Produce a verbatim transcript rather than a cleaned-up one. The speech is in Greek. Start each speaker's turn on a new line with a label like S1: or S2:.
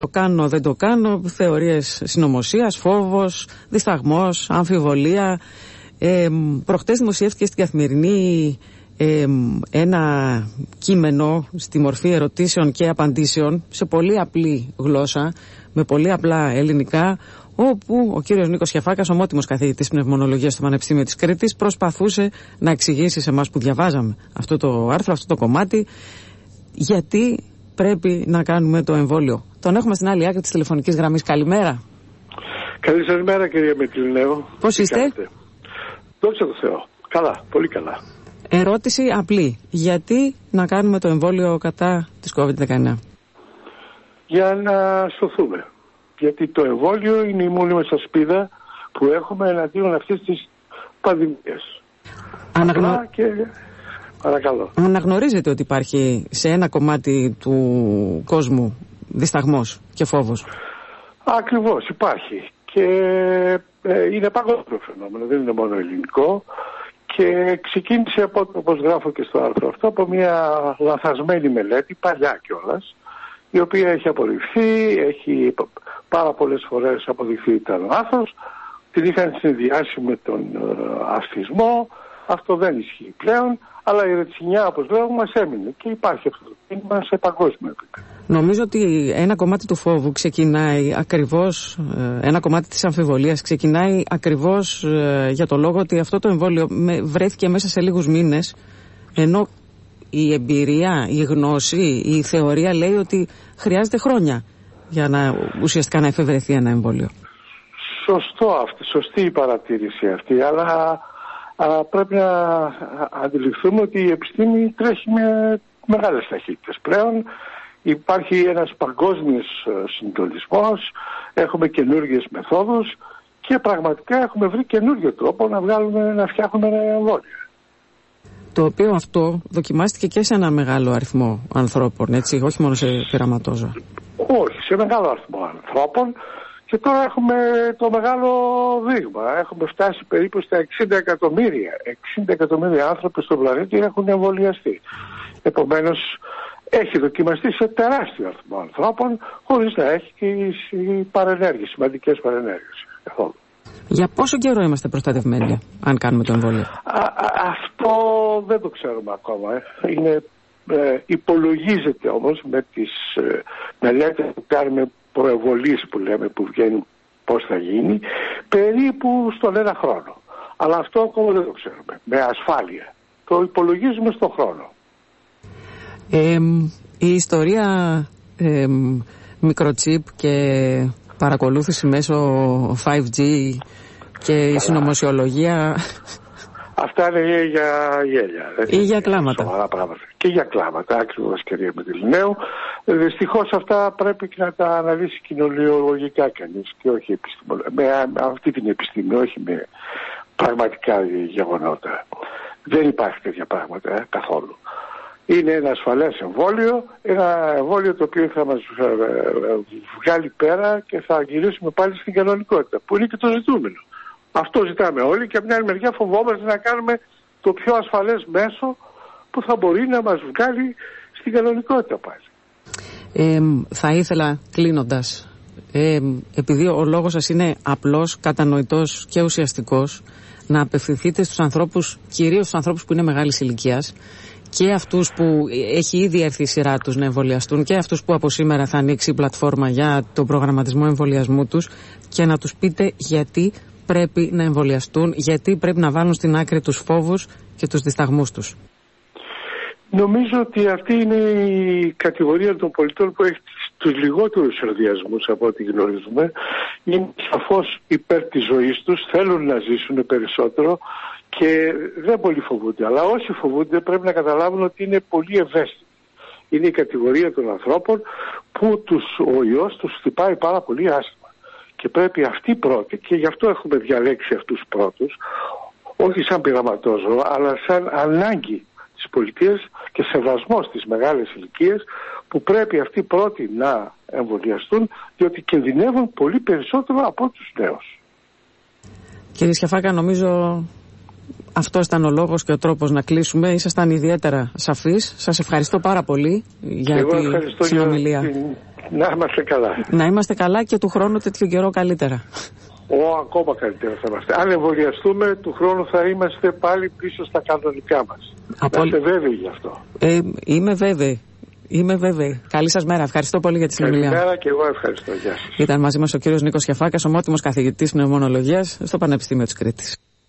S1: Το κάνω, δεν το κάνω, θεωρίες συνωμοσίας, φόβος, δισταγμός, αμφιβολία. Ε, προχτές δημοσιεύτηκε στην Καθημερινή ε, ένα κείμενο στη μορφή ερωτήσεων και απαντήσεων σε πολύ απλή γλώσσα, με πολύ απλά ελληνικά, όπου ο κύριος Νίκος Χιαφάκας, ομότιμος καθηγητής πνευμονολογίας στο Πανεπιστήμιο της Κρήτης, προσπαθούσε να εξηγήσει σε εμάς που διαβάζαμε αυτό το άρθρο, αυτό το κομμάτι, γιατί πρέπει να κάνουμε το εμβόλιο. Τον έχουμε στην άλλη άκρη της τηλεφωνικής γραμμής. Καλημέρα.
S2: Καλή σας μέρα, κυρία Μετρινέου.
S1: Πώς είστε?
S2: Κάνετε? Δόξα τω Θεώ. Καλά, πολύ καλά.
S1: Ερώτηση απλή. Γιατί να κάνουμε το εμβόλιο κατά της κόβιντ δεκαεννιά?
S2: Για να σωθούμε. Γιατί το εμβόλιο είναι η μόνη μας ασπίδα που έχουμε εναντίον αυτής της πανδημίας.
S1: Αναγνω...
S2: Και... Παρακαλώ.
S1: Αναγνωρίζετε ότι υπάρχει σε ένα κομμάτι του κόσμου δισταγμός και φόβος?
S2: Ακριβώς, υπάρχει. Και ε, είναι παγκόσμιο φαινόμενο, δεν είναι μόνο ελληνικό. Και ξεκίνησε, από, όπως γράφω και στο άρθρο αυτό, από μια λαθασμένη μελέτη, παλιά κιόλας, η οποία έχει απορριφθεί, έχει πάρα πολλές φορές αποδειχθεί ήταν λάθος, την είχαν συνδυάσει με τον ε, αυτισμό, αυτό δεν ισχύει πλέον, αλλά η ρετσινιά, όπως λέω, μας έμεινε και υπάρχει αυτό το κίνημα σε παγκόσμιο επίπεδο. Νομίζω ότι ένα κομμάτι του φόβου ξεκινάει ακριβώς, ένα κομμάτι της αμφιβολίας ξεκινάει ακριβώς για το λόγο ότι αυτό το εμβόλιο βρέθηκε μέσα σε λίγους μήνες, ενώ η εμπειρία, η γνώση, η θεωρία λέει ότι χρειάζεται χρόνια για να ουσιαστικά να εφευρεθεί ένα εμβόλιο. Σωστό αυτή, σωστή η παρατήρηση αυτή, αλλά α, πρέπει να αντιληφθούμε ότι η επιστήμη τρέχει με μεγάλες ταχύτητες πλέον. Υπάρχει ένας παγκόσμιος συντονισμός, έχουμε καινούργιες μεθόδους και πραγματικά έχουμε βρει καινούργιο τρόπο να βγάλουμε, να φτιάχνουμε ένα εμβόλιο. Το οποίο αυτό δοκιμάστηκε και σε ένα μεγάλο αριθμό ανθρώπων, έτσι, όχι μόνο σε πειραματόζωα. Όχι, σε μεγάλο αριθμό ανθρώπων και τώρα έχουμε το μεγάλο δείγμα. Έχουμε φτάσει περίπου στα εξήντα εκατομμύρια. εξήντα εκατομμύρια άνθρωποι στον πλανήτη έχουν εμβολιαστεί. Επομένως, έχει δοκιμαστεί σε τεράστιο αριθμό ανθρώπων, χωρίς να έχει και οι παρενέργειες, σημαντικές παρενέργειες καθόλου. Για πόσο καιρό είμαστε προστατευμένοι, αν κάνουμε το εμβόλιο? Α, α, αυτό δεν το ξέρουμε ακόμα. Ε. Είναι, ε, υπολογίζεται όμως με τις ε, μελέτες που κάνουμε προεμβολής που λέμε, που βγαίνουν πώς θα γίνει, περίπου στον ένα χρόνο. Αλλά αυτό ακόμα δεν το ξέρουμε με ασφάλεια. Το υπολογίζουμε στον χρόνο. Ε, η ιστορία ε, μικροτσίπ και παρακολούθηση μέσω φάιβ τζι και η συνωμοσιολογία... Αυτά είναι για γέλια. Ή για κλάματα. Σοβαρά πράγματα. Και για κλάματα, ακριβώς, κυρία Μετρινέου. Δυστυχώς αυτά πρέπει και να τα αναλύσει κοινωνιολογικά κανείς και όχι επιστημονικά. Με αυτή την επιστήμη, όχι με πραγματικά γεγονότα. Δεν υπάρχει τέτοια πράγματα ε, καθόλου. Είναι ένα ασφαλές εμβόλιο, ένα εμβόλιο το οποίο θα μας βγάλει πέρα και θα γυρίσουμε πάλι στην κανονικότητα, που είναι και το ζητούμενο. Αυτό ζητάμε όλοι και από μια άλλη μεριά φοβόμαστε να κάνουμε το πιο ασφαλές μέσο που θα μπορεί να μας βγάλει στην κανονικότητα πάλι. Ε, θα ήθελα, κλείνοντας, ε, επειδή ο λόγος σας είναι απλός, κατανοητός και ουσιαστικός, να απευθυνθείτε στους ανθρώπους, κυρίως στους ανθρώπους που είναι μεγάλης ηλικίας, και αυτούς που έχει ήδη έρθει η σειρά τους να εμβολιαστούν και αυτούς που από σήμερα θα ανοίξει η πλατφόρμα για τον προγραμματισμό εμβολιασμού τους, και να τους πείτε γιατί πρέπει να εμβολιαστούν, γιατί πρέπει να βάλουν στην άκρη τους φόβους και τους δισταγμούς τους. Νομίζω ότι αυτή είναι η κατηγορία των πολιτών που έχει τους λιγότερους ενδιασμούς από ό,τι γνωρίζουμε. Είναι σαφώς υπέρ της ζωής τους, θέλουν να ζήσουν περισσότερο και δεν πολύ φοβούνται. Αλλά όσοι φοβούνται πρέπει να καταλάβουν ότι είναι πολύ ευαίσθητοι. Είναι η κατηγορία των ανθρώπων που τους, ο ιός τους χτυπάει πάρα πολύ άσχημα. Και πρέπει αυτοί πρώτοι, και γι' αυτό έχουμε διαλέξει αυτούς πρώτους, όχι σαν πειραματόζωο, αλλά σαν ανάγκη της πολιτείας και σεβασμός στις μεγάλες ηλικίες, που πρέπει αυτοί πρώτοι να εμβολιαστούν, διότι κινδυνεύουν πολύ περισσότερο από τους νέους. Κύριε Σιαφάκα, νομίζω αυτός ήταν ο λόγος και ο τρόπος να κλείσουμε. Ήσασταν ιδιαίτερα σαφείς. Σας ευχαριστώ πάρα πολύ για τη συνομιλία. Για την Να είμαστε καλά.
S1: Να είμαστε καλά και του χρόνου τέτοιο καιρό καλύτερα.
S2: Ο, ακόμα καλύτερα θα είμαστε. Αν εμβολιαστούμε, του χρόνου θα είμαστε πάλι πίσω στα κανονικά μας. Από... Είστε βέβαιοι γι' αυτό.
S1: Ε, είμαι βέβαιη. Είμαι βέβαιη. Καλή σας μέρα. Ευχαριστώ πολύ για τη συνομιλία.
S2: Καλημέρα και εγώ ευχαριστώ. Γεια σας.
S1: Ήταν μαζί μας ο κύριος Νίκος Κεφάκας, ομότιμος καθηγητής πνευμονολογίας στο Πανεπιστήμιο της Κρήτης.